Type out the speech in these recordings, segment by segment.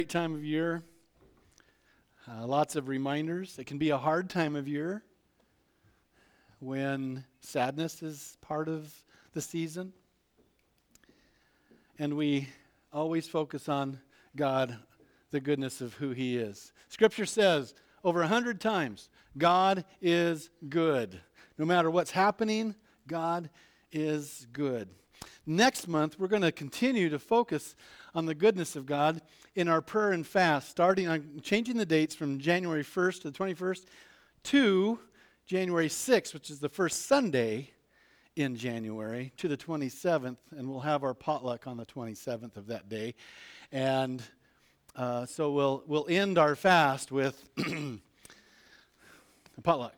Great time of year. Lots of reminders. It can be a hard time of year when sadness is part of the season. And we always focus on God, the goodness of who He is. Scripture says over 100 times, God is good. No matter what's happening, God is good. Next month, we're going to continue to focus on the goodness of God in our prayer and fast, changing the dates from January 1st to the 21st to January 6th, which is the first Sunday in January, to the 27th, and we'll have our potluck on the 27th of that day. And so we'll end our fast with a potluck.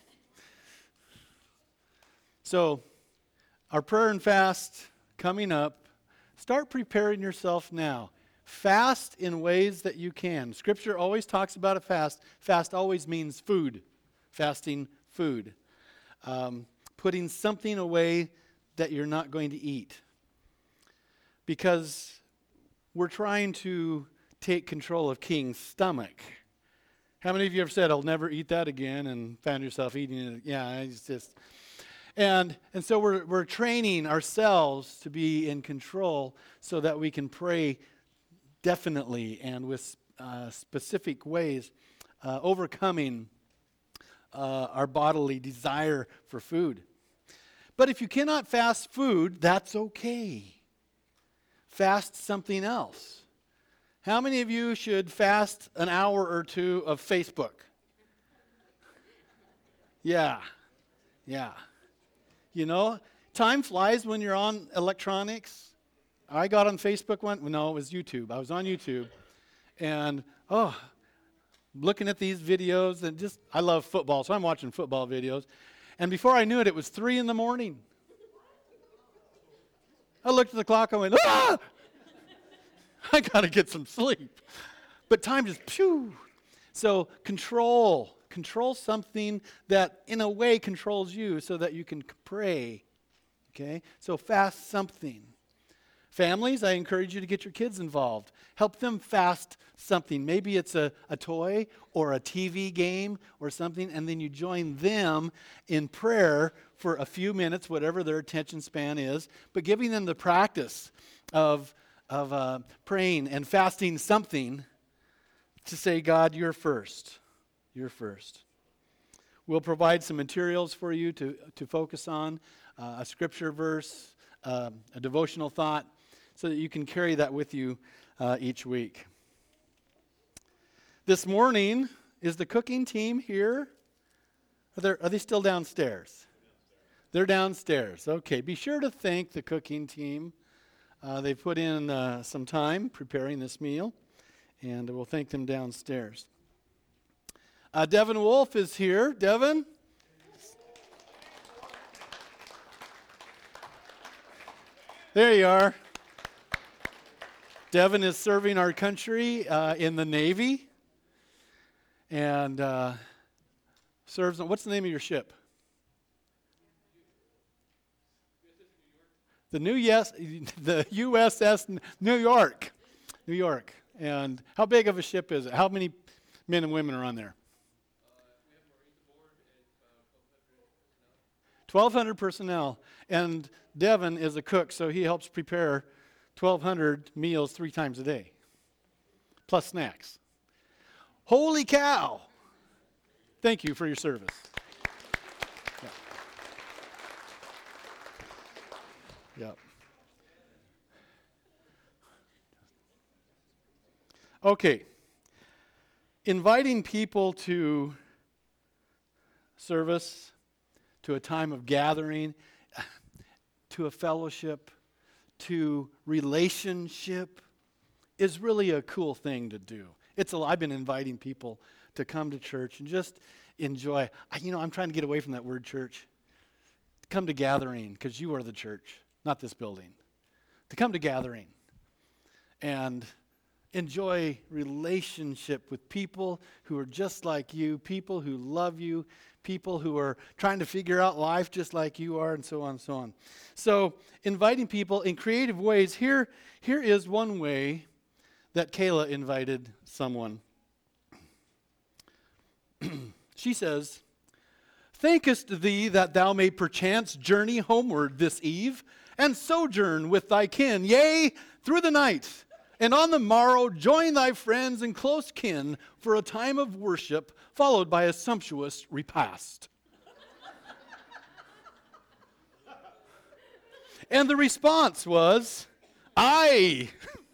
So our prayer and fast coming up. Start preparing yourself now. Fast in ways that you can. Scripture always talks about a fast. Fast always means food. Fasting food. Putting something away that you're not going to eat. Because we're trying to take control of King's stomach. How many of you have said, I'll never eat that again, and found yourself eating it? Yeah, it's just... And so we're training ourselves to be in control so that we can pray definitely and with specific ways, overcoming our bodily desire for food. But if you cannot fast food, that's okay. Fast something else. How many of you should fast an hour or two of Facebook? Yeah. You know, time flies when you're on electronics. I got on Facebook no, it was YouTube. I was on YouTube and, looking at these videos and I love football, so I'm watching football videos. And before I knew it, it was 3 a.m. I looked at the clock, I went, I got to get some sleep. But time just, phew. So control something that in a way controls you so that you can pray. Okay? So fast something. Families, I encourage you to get your kids involved. Help them fast something. Maybe it's a toy or a TV game or something, and then you join them in prayer for a few minutes, whatever their attention span is, but giving them the practice of praying and fasting something to say, God, you're first. You're first. We'll provide some materials for you to focus on, a scripture verse, a devotional thought, so that you can carry that with you each week. This morning, is the cooking team here? Are they still downstairs? They're downstairs. Okay, be sure to thank the cooking team. They put in some time preparing this meal, and we'll thank them downstairs. Devin Wolf is here. Devin? There you are. Devin is serving our country in the Navy and serves on, what's the name of your ship? The USS New York. New York. And how big of a ship is it? How many men and women are on there? 1,200 personnel. And Devin is a cook, so he helps prepare 1,200 meals 3 times a day, plus snacks. Holy cow! Thank you for your service. Yep. Okay. Inviting people to service, to a time of gathering, to a fellowship, to relationship is really a cool thing to do. I've been inviting people to come to church and just enjoy. I'm trying to get away from that word church. Come to gathering, because you are the church, not this building. To come to gathering and enjoy relationship with people who are just like you, people who love you, people who are trying to figure out life just like you are, and so on and so on. So inviting people in creative ways. Here is one way that Kayla invited someone. She says, "Thankest thee that thou may perchance journey homeward this eve, and sojourn with thy kin, yea, through the night, and on the morrow join thy friends and close kin for a time of worship, followed by a sumptuous repast." And the response was, "Aye,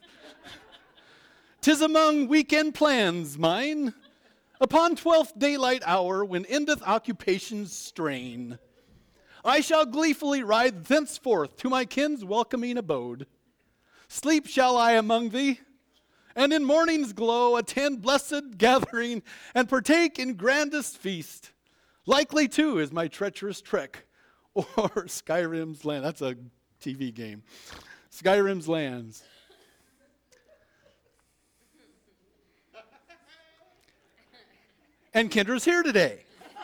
'tis among weekend plans mine, upon 12th daylight hour, when endeth occupation's strain, I shall gleefully ride thenceforth to my kin's welcoming abode. Sleep shall I among thee, and in morning's glow attend blessed gathering, and partake in grandest feast. Likely too is my treacherous trek o'er Skyrim's land." That's a TV game. Skyrim's lands. And Kendra's here today.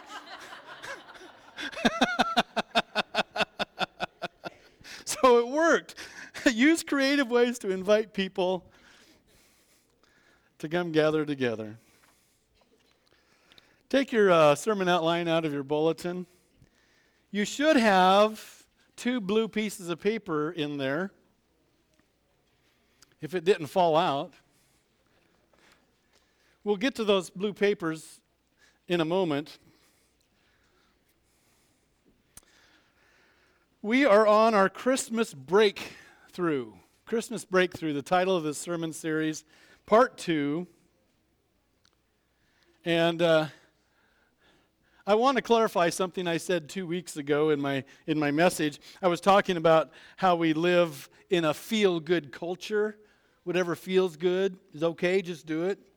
So it worked. Use creative ways to invite people to come gather together. Take your sermon outline out of your bulletin. You should have 2 blue pieces of paper in there, if it didn't fall out. We'll get to those blue papers in a moment. We are on our Christmas breakthrough. Christmas breakthrough, the title of this sermon series, part 2. And I want to clarify something I said 2 weeks ago in my message. I was talking about how we live in a feel-good culture. Whatever feels good is okay, just do it.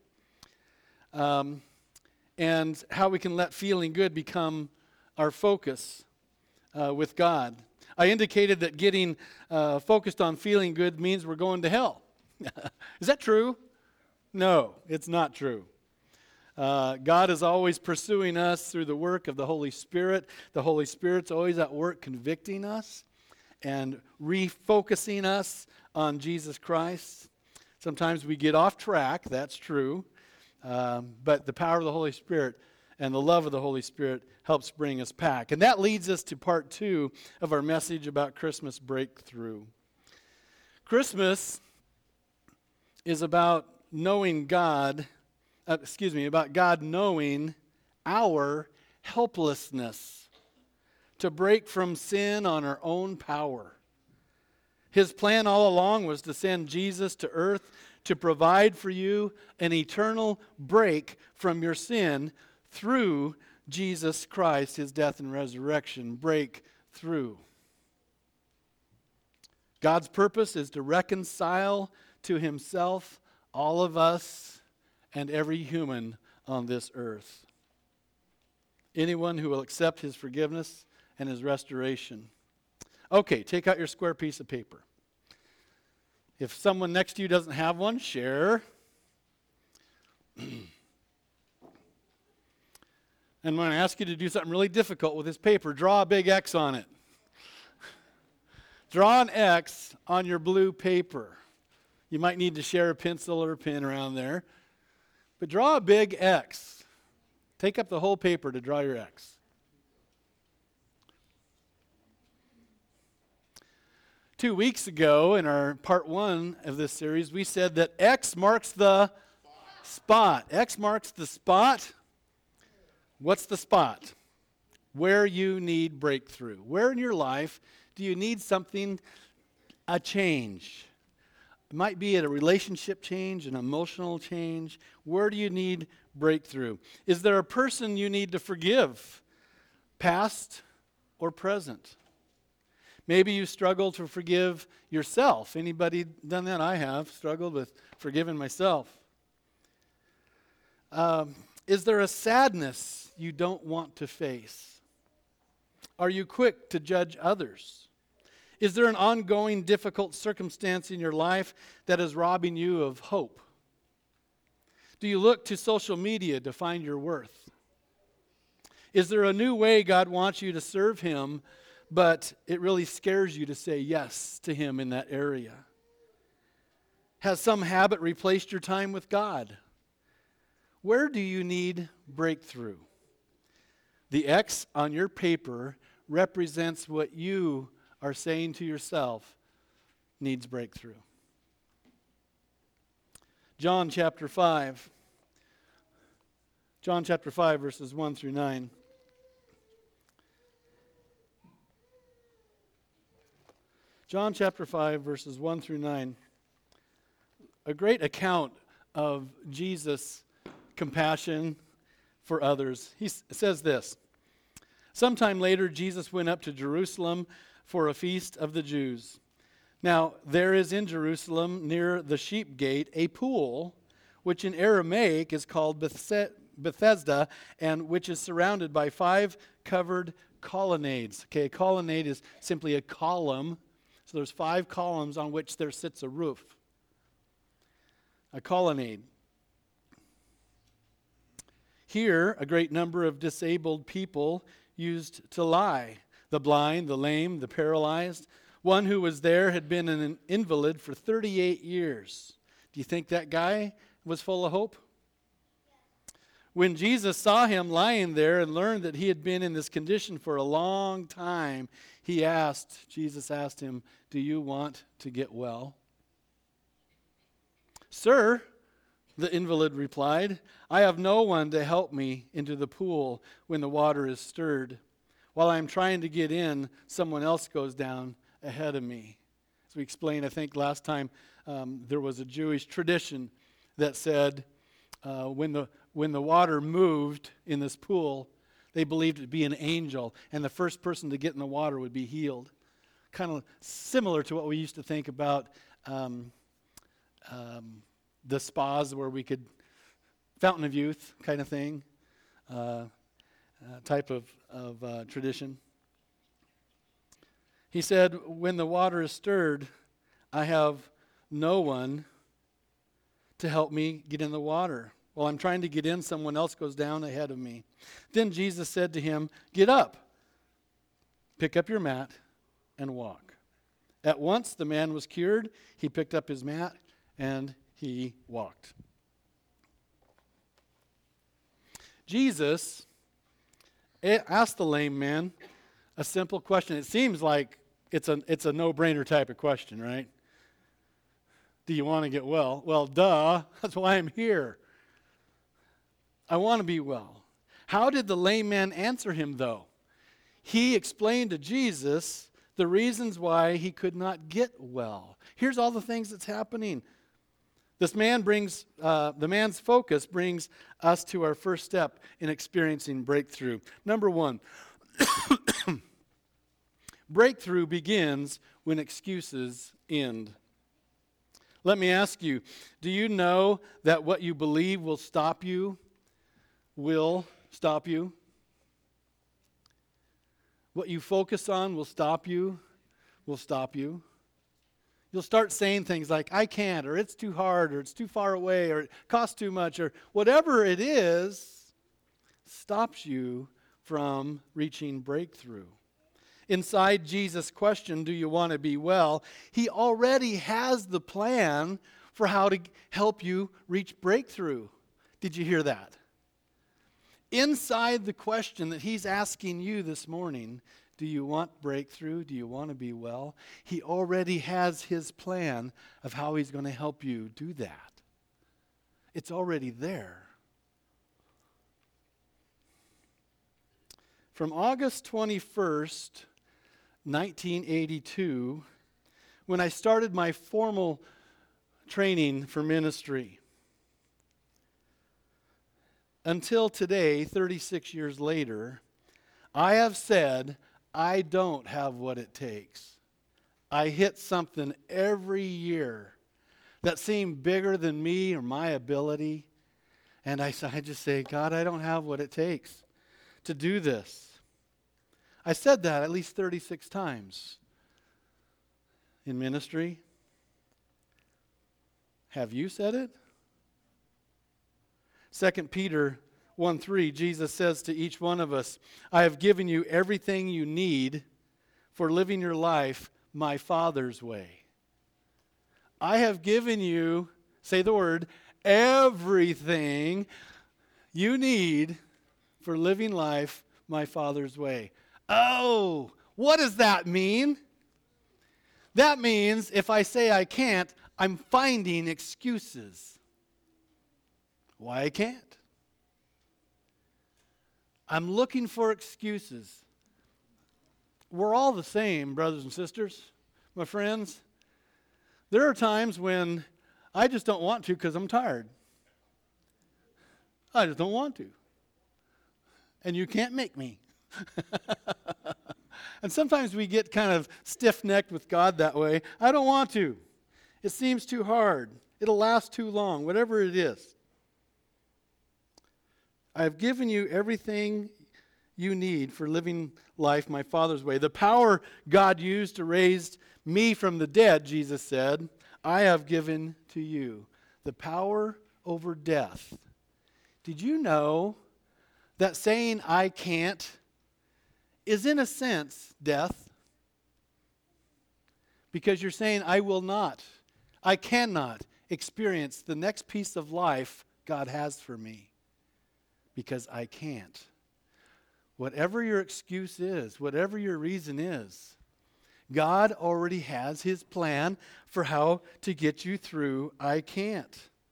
And how we can let feeling good become our focus with God. I indicated that getting focused on feeling good means we're going to hell. Is that true? No, it's not true. God is always pursuing us through the work of the Holy Spirit. The Holy Spirit's always at work convicting us and refocusing us on Jesus Christ. Sometimes we get off track, that's true. But the power of the Holy Spirit and the love of the Holy Spirit helps bring us back. And that leads us to part 2 of our message about Christmas breakthrough. Christmas is about knowing God, about God knowing our helplessness to break from sin on our own power. His plan all along was to send Jesus to earth to provide for you an eternal break from your sin through Jesus Christ, his death and resurrection. Break through. God's purpose is to reconcile to himself all of us and every human on this earth. Anyone who will accept his forgiveness and his restoration. Okay, take out your square piece of paper. If someone next to you doesn't have one, share. And I'm going to ask you to do something really difficult with this paper. Draw a big X on it. Draw an X on your blue paper. You might need to share a pencil or a pen around there. But draw a big X. Take up the whole paper to draw your X. Two weeks ago, in our part 1 of this series, we said that X marks the spot. X marks the spot. What's the spot? Where you need breakthrough. Where in your life do you need something, a change? It might be a relationship change, an emotional change. Where do you need breakthrough? Is there a person you need to forgive, past or present? Maybe you struggle to forgive yourself. Anybody done that? I have struggled with forgiving myself. Is there a sadness you don't want to face? Are you quick to judge others? Is there an ongoing difficult circumstance in your life that is robbing you of hope? Do you look to social media to find your worth? Is there a new way God wants you to serve him, but it really scares you to say yes to him in that area? Has some habit replaced your time with God? Where do you need breakthrough? The X on your paper represents what you are saying to yourself needs breakthrough. John chapter 5. John chapter 5, verses 1 through 9. John chapter 5, verses 1 through 9. A great account of Jesus' compassion for others. He says this: Sometime later, Jesus went up to Jerusalem for a feast of the Jews. Now, there is in Jerusalem, near the sheep gate, a pool, which in Aramaic is called Bethesda, and which is surrounded by 5 covered colonnades. Okay, a colonnade is simply a column. So there's 5 columns on which there sits a roof. A colonnade. Here, a great number of disabled people used to lie. The blind, the lame, the paralyzed. One who was there had been an invalid for 38 years. Do you think that guy was full of hope? When Jesus saw him lying there and learned that he had been in this condition for a long time, Jesus asked him, "Do you want to get well?" "Sir," the invalid replied, "I have no one to help me into the pool when the water is stirred. While I'm trying to get in, someone else goes down ahead of me." As we explained, I think last time, there was a Jewish tradition that said when the water moved in this pool, they believed it to be an angel, and the first person to get in the water would be healed. Kind of similar to what we used to think about the spas where we could, fountain of youth kind of thing, type of tradition. He said, when the water is stirred, I have no one to help me get in the water. While I'm trying to get in, someone else goes down ahead of me. Then Jesus said to him, "Get up, pick up your mat, and walk." At once the man was cured. He picked up his mat, and he walked. Jesus asked the lame man a simple question. It seems like it's a no-brainer type of question, right? Do you want to get well? Well, duh. That's why I'm here. I want to be well. How did the lame man answer him, though? He explained to Jesus the reasons why he could not get well. Here's all the things that's happening. The man's focus brings us to our first step in experiencing breakthrough. Number 1, breakthrough begins when excuses end. Let me ask you, do you know that what you believe will stop you? Will stop you. What you focus on will stop you. You'll start saying things like, I can't, or it's too hard, or it's too far away, or it costs too much, or whatever it is, stops you from reaching breakthrough. Inside Jesus' question, do you want to be well? He already has the plan for how to help you reach breakthrough. Did you hear that? Inside the question that he's asking you this morning, do you want breakthrough? Do you want to be well? He already has his plan of how he's going to help you do that. It's already there. From August 21st, 1982, when I started my formal training for ministry, until today, 36 years later, I have said, I don't have what it takes. I hit something every year that seemed bigger than me or my ability. And I just say, God, I don't have what it takes to do this. I said that at least 36 times in ministry. Have you said it? 2 Peter 1:3, Jesus says to each one of us, I have given you everything you need for living your life my Father's way. I have given you, say the word, everything you need for living life my Father's way. Oh, what does that mean? That means if I say I can't, I'm finding excuses why I can't. I'm looking for excuses. We're all the same, brothers and sisters, my friends. There are times when I just don't want to because I'm tired. I just don't want to. And you can't make me. And sometimes we get kind of stiff-necked with God that way. I don't want to. It seems too hard. It'll last too long, whatever it is. I have given you everything you need for living life my Father's way. The power God used to raise me from the dead, Jesus said, I have given to you. The power over death. Did you know that saying I can't is in a sense death? Because you're saying I will not, I cannot experience the next piece of life God has for me because I can't. Whatever your excuse is, whatever your reason is, God already has his plan for how to get you through I can't.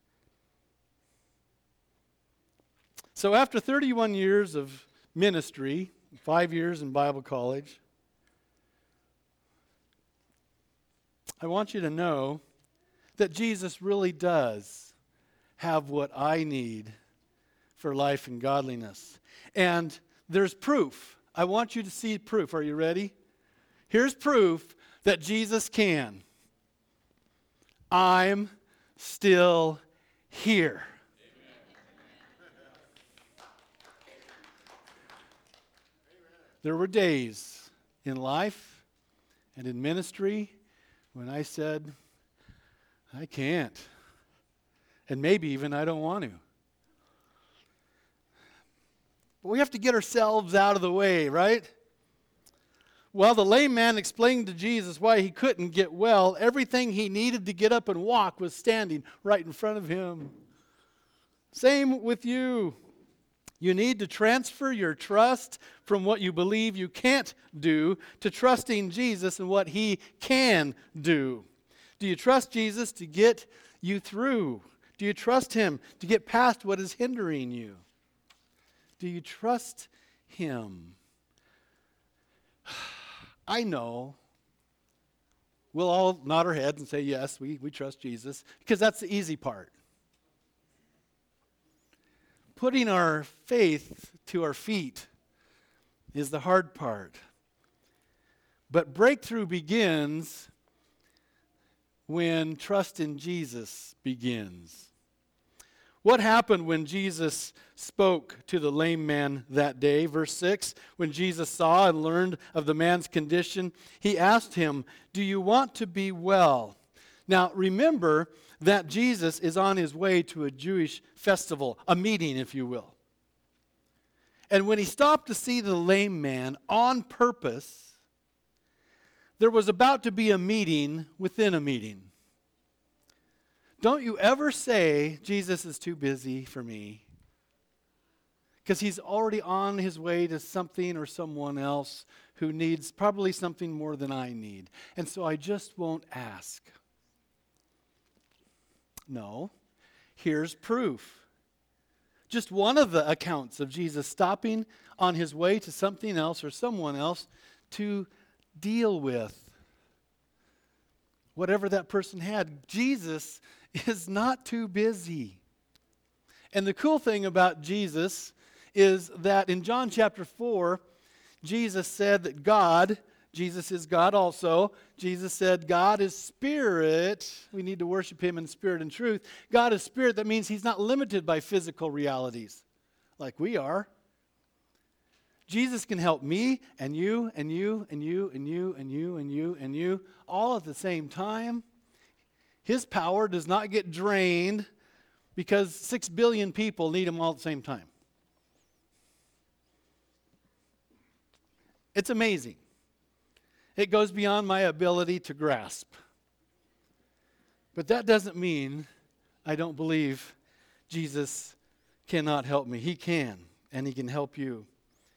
So after 31 years of ministry, 5 years in Bible college, I want you to know that Jesus really does have what I need for life and godliness. And there's proof. I want you to see proof. Are you ready? Here's proof that Jesus can. I'm still here. There were days in life and in ministry when I said, I can't. And maybe even I don't want to. But we have to get ourselves out of the way, right? While the lame man explained to Jesus why he couldn't get well, everything he needed to get up and walk was standing right in front of him. Same with you. You need to transfer your trust from what you believe you can't do to trusting Jesus and what he can do. Do you trust Jesus to get you through? Do you trust him to get past what is hindering you? Do you trust him? I know we'll all nod our heads and say, yes, we trust Jesus, because that's the easy part. Putting our faith to our feet is the hard part. But breakthrough begins when trust in Jesus begins. What happened when Jesus spoke to the lame man that day? Verse 6, when Jesus saw and learned of the man's condition, he asked him, do you want to be well? Now remember that Jesus is on his way to a Jewish festival, a meeting, if you will. And when he stopped to see the lame man on purpose, there was about to be a meeting within a meeting. Don't you ever say, Jesus is too busy for me, because he's already on his way to something or someone else who needs probably something more than I need. And so I just won't ask. No, here's proof. Just one of the accounts of Jesus stopping on his way to something else or someone else to deal with whatever that person had. Jesus is not too busy. And the cool thing about Jesus is that in John chapter 4, Jesus said that God, Jesus is God also. Jesus said God is spirit. We need to worship him in spirit and truth. God is spirit. That means he's not limited by physical realities like we are. Jesus can help me and you and you and you and you and you and you and you all at the same time. His power does not get drained because 6 billion people need him all at the same time. It's amazing. It goes beyond my ability to grasp. But that doesn't mean I don't believe Jesus cannot help me. He can, and he can help you.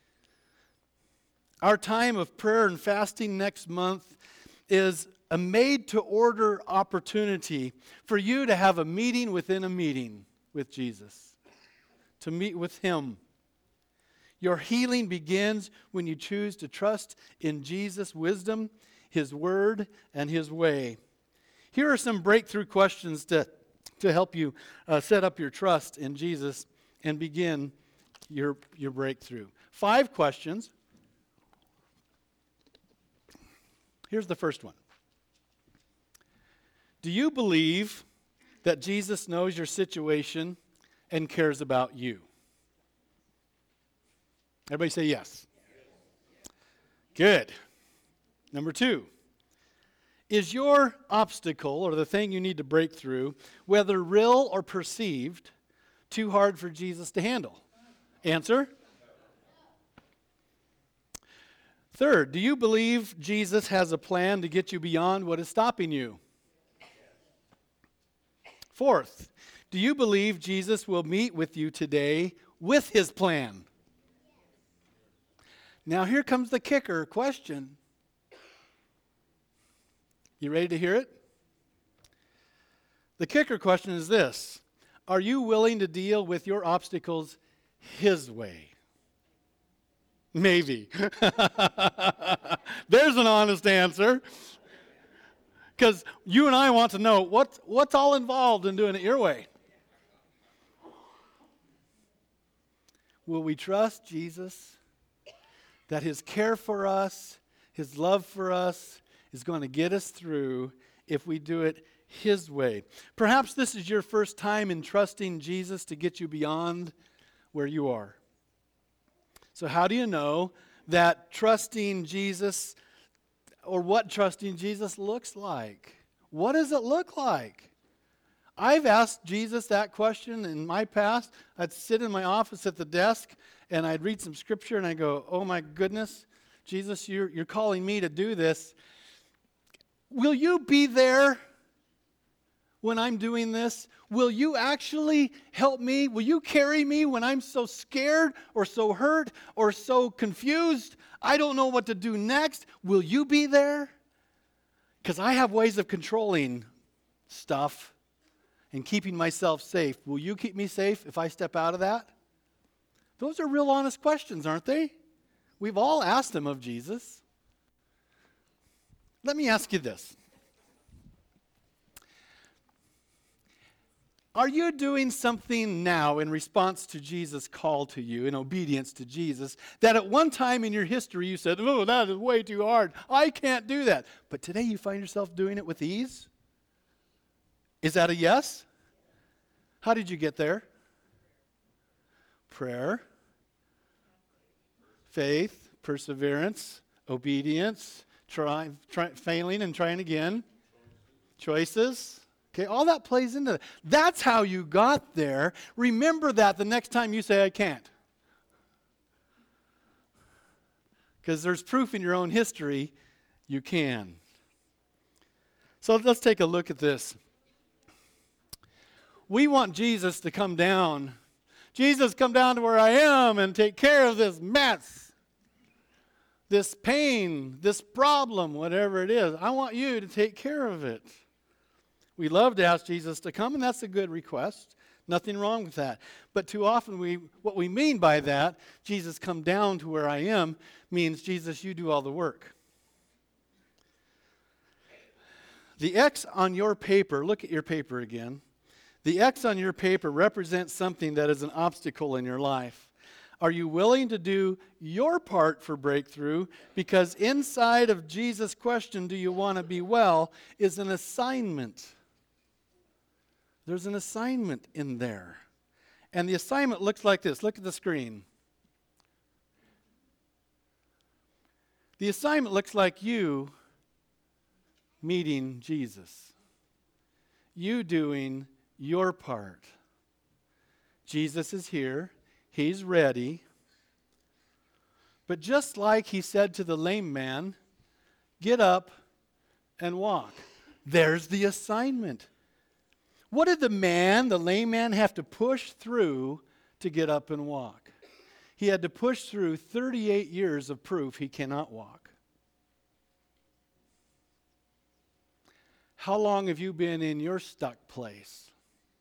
Our time of prayer and fasting next month is a made-to-order opportunity for you to have a meeting within a meeting with Jesus, to meet with him. Your healing begins when you choose to trust in Jesus' wisdom, his word, and his way. Here are some breakthrough questions to help you set up your trust in Jesus and begin your breakthrough. 5 questions. Here's the first one. Do you believe that Jesus knows your situation and cares about you? Everybody say yes. Good. Number 2. Is your obstacle, or the thing you need to break through, whether real or perceived, too hard for Jesus to handle? Answer. 3rd, do you believe Jesus has a plan to get you beyond what is stopping you? 4th, do you believe Jesus will meet with you today with his plan? Now here comes the kicker question. You ready to hear it? The kicker question is this: are you willing to deal with your obstacles his way? Maybe. There's an honest answer. Because you and I want to know what's all involved in doing it your way. Will we trust Jesus that his care for us, his love for us, is going to get us through if we do it his way? Perhaps this is your first time in trusting Jesus to get you beyond where you are. So how do you know that trusting Jesus, or what trusting Jesus looks like? What does it look like? I've asked Jesus that question in my past. I'd sit in my office at the desk and I'd read some scripture and I go, oh my goodness, Jesus, you're calling me to do this. Will you be there when I'm doing this? Will you actually help me? Will you carry me when I'm so scared or so hurt or so confused? I don't know what to do next. Will you be there? Because I have ways of controlling stuff and keeping myself safe. Will you keep me safe if I step out of that? Those are real honest questions, aren't they? We've all asked them of Jesus. Let me ask you this. Are you doing something now in response to Jesus' call to you, in obedience to Jesus, that at one time in your history you said, oh, that is way too hard. I can't do that. But today you find yourself doing it with ease? Is that a yes? How did you get there? Prayer, faith, perseverance, obedience, failing and trying again, choices. Okay, all that plays into that. That's how you got there. Remember that the next time you say, I can't. Because there's proof in your own history you can. So let's take a look at this. We want Jesus to come down. Jesus, come down to where I am and take care of this mess, this pain, this problem, whatever it is. I want you to take care of it. We love to ask Jesus to come, and that's a good request. Nothing wrong with that. But too often, what we mean by that, Jesus, come down to where I am, means, Jesus, you do all the work. The X on your paper, look at your paper again. The X on your paper represents something that is an obstacle in your life. Are you willing to do your part for breakthrough? Because inside of Jesus' question, do you want to be well, is an assignment. There's an assignment in there. And the assignment looks like this. Look at the screen. The assignment looks like you meeting Jesus. You doing your part. Jesus is here. He's ready. But just like he said to the lame man, get up and walk. There's the assignment. What did the lame man, have to push through to get up and walk? He had to push through 38 years of proof he cannot walk. How long have you been in your stuck place?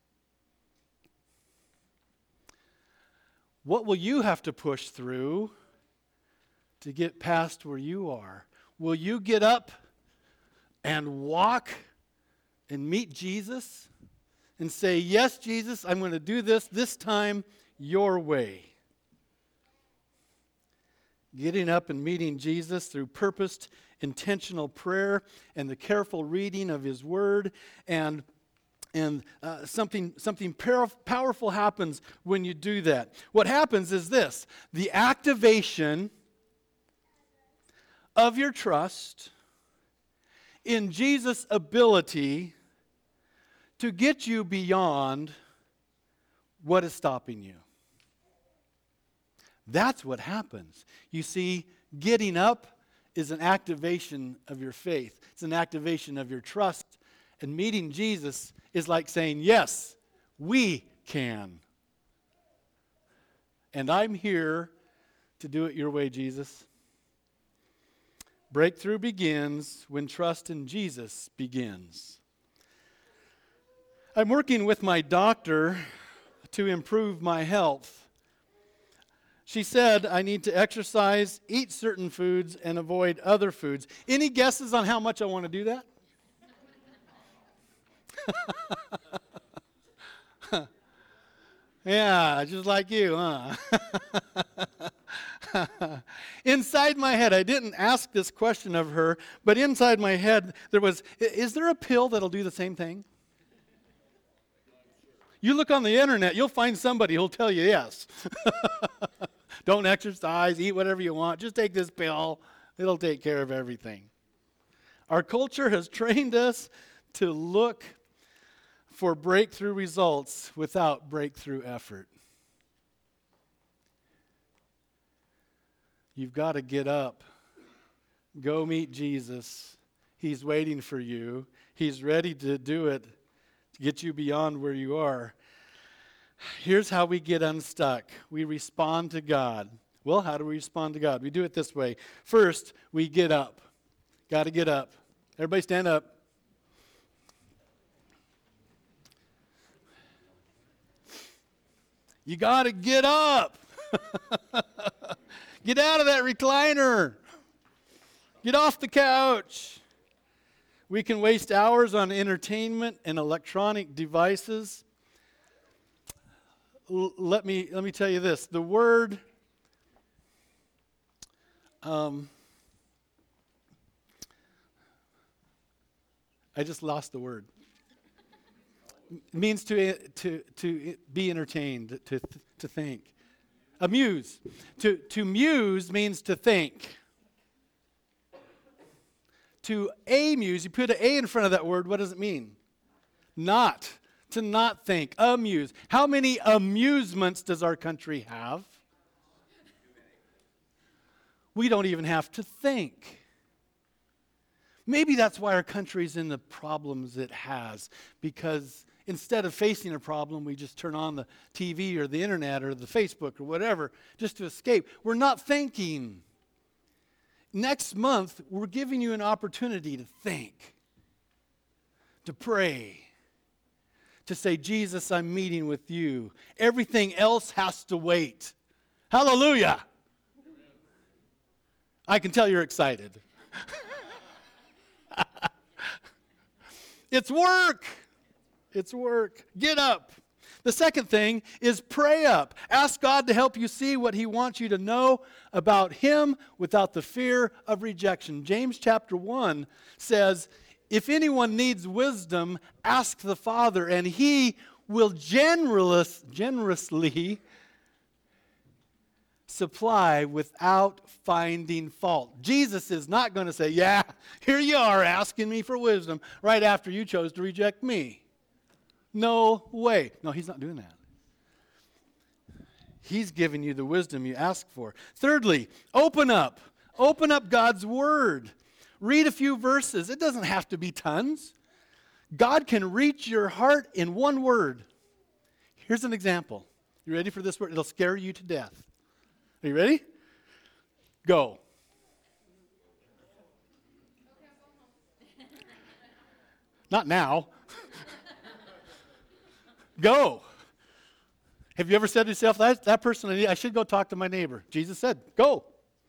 What will you have to push through to get past where you are? Will you get up and walk and meet Jesus and say, yes, Jesus, I'm going to do this time your way? Getting up and meeting Jesus through purposed, intentional prayer and the careful reading of His Word, and something powerful happens when you do that. What happens is this: the activation of your trust in Jesus' ability to get you beyond what is stopping you. That's what happens. You see, getting up is an activation of your faith. It's an activation of your trust. And meeting Jesus is like saying, yes, we can. And I'm here to do it your way, Jesus. Breakthrough begins when trust in Jesus begins. I'm working with my doctor to improve my health. She said I need to exercise, eat certain foods, and avoid other foods. Any guesses on how much I want to do that? Yeah, just like you, huh? Inside my head, I didn't ask this question of her, but inside my head there was, is there a pill that'll do the same thing? You look on the internet, you'll find somebody who'll tell you yes. Don't exercise, eat whatever you want, just take this pill. It'll take care of everything. Our culture has trained us to look for breakthrough results without breakthrough effort. You've got to get up. Go meet Jesus. He's waiting for you. He's ready to do it, to get you beyond where you are. Here's how we get unstuck. We respond to God. Well, how do we respond to God? We do it this way. First, we get up. Got to get up. Everybody stand up. You got to get up. Get out of that recliner. Get off the couch. We can waste hours on entertainment and electronic devices. Let me tell you this. The word I just lost the word. It means to be entertained, to think. Amuse. To muse means to think. To amuse, you put an A in front of that word, what does it mean? Not. To not think. Amuse. How many amusements does our country have? We don't even have to think. Maybe that's why our country's in the problems it has, because instead of facing a problem, we just turn on the TV or the internet or the Facebook or whatever just to escape. We're not thinking. Next month, we're giving you an opportunity to think, to pray, to say, Jesus, I'm meeting with you. Everything else has to wait. Hallelujah. I can tell you're excited. It's work. It's work. Get up. The second thing is pray up. Ask God to help you see what He wants you to know about Him without the fear of rejection. James chapter 1 says, if anyone needs wisdom, ask the Father, and He will generously supply without finding fault. Jesus is not going to say, yeah, here you are asking me for wisdom right after you chose to reject me. No way. No, He's not doing that. He's giving you the wisdom you ask for. Thirdly, open up. Open up God's Word. Read a few verses. It doesn't have to be tons. God can reach your heart in one word. Here's an example. You ready for this word? It'll scare you to death. Are you ready? Go. Not now. Go. Have you ever said to yourself, that person, I should go talk to my neighbor? Jesus said, go.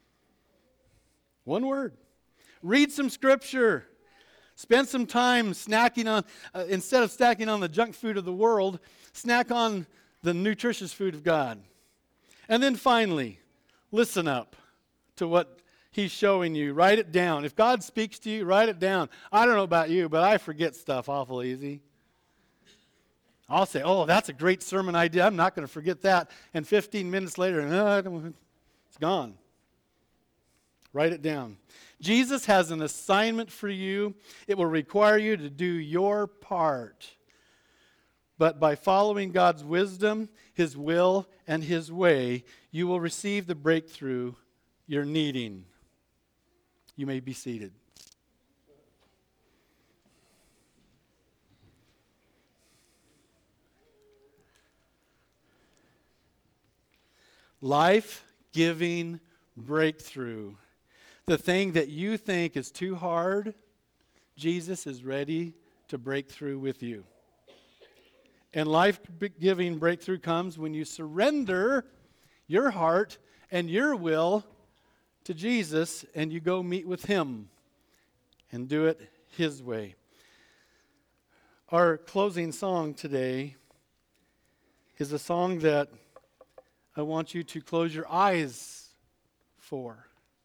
One word. Read some scripture. Spend some time snacking on, instead of snacking on the junk food of the world, snack on the nutritious food of God. And then finally, listen up to what He's showing you. Write it down. If God speaks to you, write it down. I don't know about you, but I forget stuff awful easy. I'll say, oh, that's a great sermon idea. I'm not going to forget that. And 15 minutes later, it's gone. Write it down. Jesus has an assignment for you. It will require you to do your part. But by following God's wisdom, His will, and His way, you will receive the breakthrough you're needing. You may be seated. Life-giving breakthrough. The thing that you think is too hard, Jesus is ready to break through with you. And life-giving breakthrough comes when you surrender your heart and your will to Jesus and you go meet with Him and do it His way. Our closing song today is a song that I want you to close your eyes for.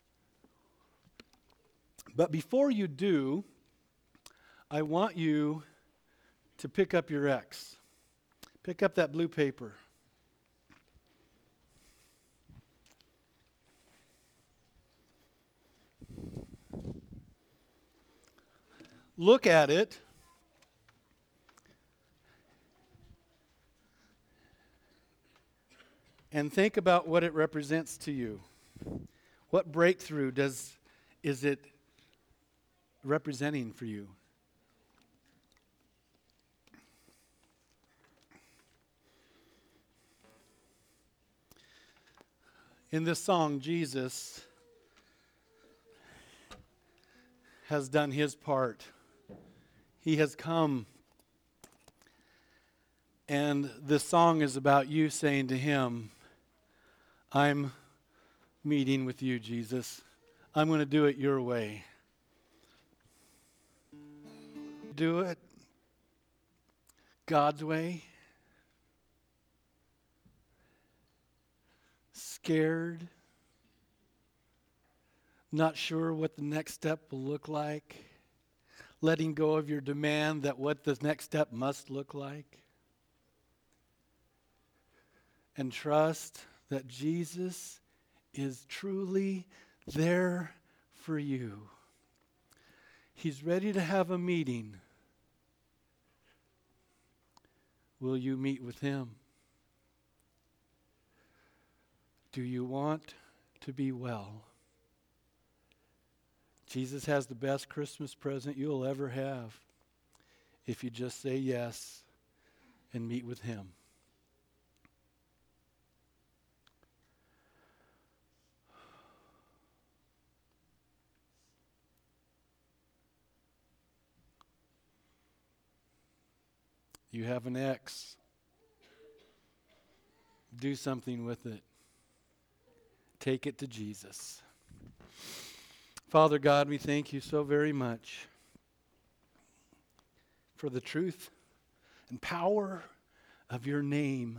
But before you do, I want you to pick up your X. Pick up that blue paper. Look at it. And think about what it represents to you. What breakthrough is it representing for you? In this song, Jesus has done His part. He has come. And this song is about you saying to Him, I'm meeting with you, Jesus. I'm going to do it your way. Do it God's way. Scared. Not sure what the next step will look like. Letting go of your demand that what the next step must look like. And trust that Jesus is truly there for you. He's ready to have a meeting. Will you meet with Him? Do you want to be well? Jesus has the best Christmas present you'll ever have if you just say yes and meet with Him. You have an X. Do something with it. Take it to Jesus. Father God, we thank you so very much for the truth and power of your name.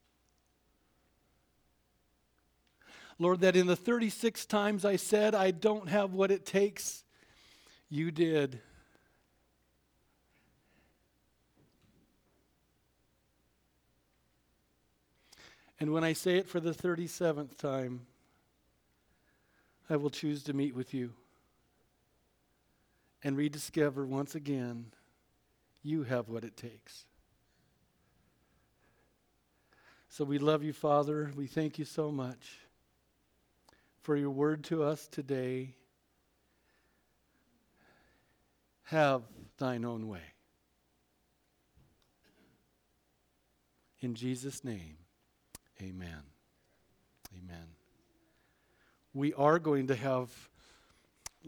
Lord, that in the 36 times I said I don't have what it takes, you did. And when I say it for the 37th time, I will choose to meet with you and rediscover once again, you have what it takes. So we love you, Father. We thank you so much for your word to us today. Have thine own way. In Jesus' name, amen. Amen. We are going to have